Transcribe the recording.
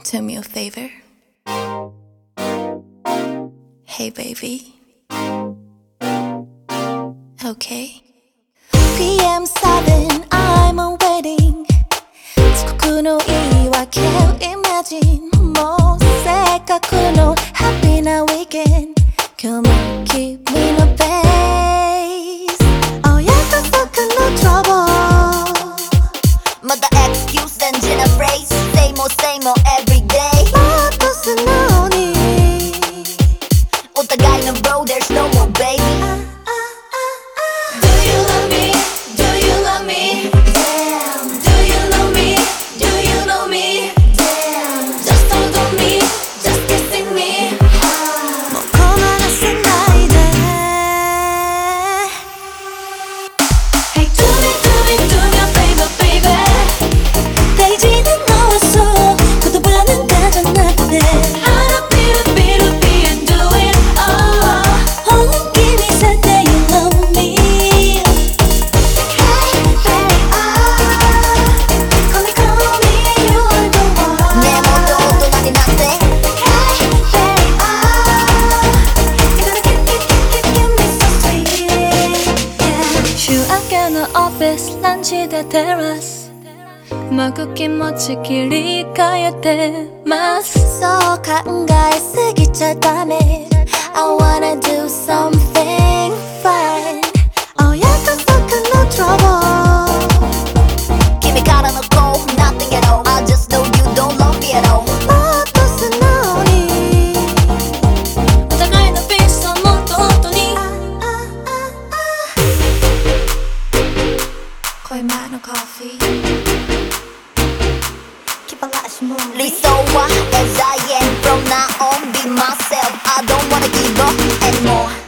do me a favor? Hey baby. Okay. PM7 I'm waiting 遅刻の言い訳 Imagine もうせっかくの Happy な Weekend 今日も君の Face お約束の Trouble また excuse and a phrase Same old same old every day もっと素直にお互いの bro there's no more baby Do you love me? Do you love me? Damn Do you know me? Do you know me? Damn Just hold on me Just kissing me もう困らせないで Hey do me do me do me a favor baby大事なのはそう言葉なんかじゃなくて I don't feel feel feel and do it all 本気にせて You love me Hey baby Call me call me You are the one ねえもっと大人になって Hey baby You gotta give me so sweet Yeah 週明けのオフィスランチでテラスうまく気持ち切り替えてますそう考えすぎちゃダメ I wanna do something fun お約束の Trouble 君からの call nothing at all I just know you don't love me at all もっと素直にお互いのピースをもっと本当に恋前のコーヒー気晴らしも理想は as I am From now on be myself I don't wanna give up anymore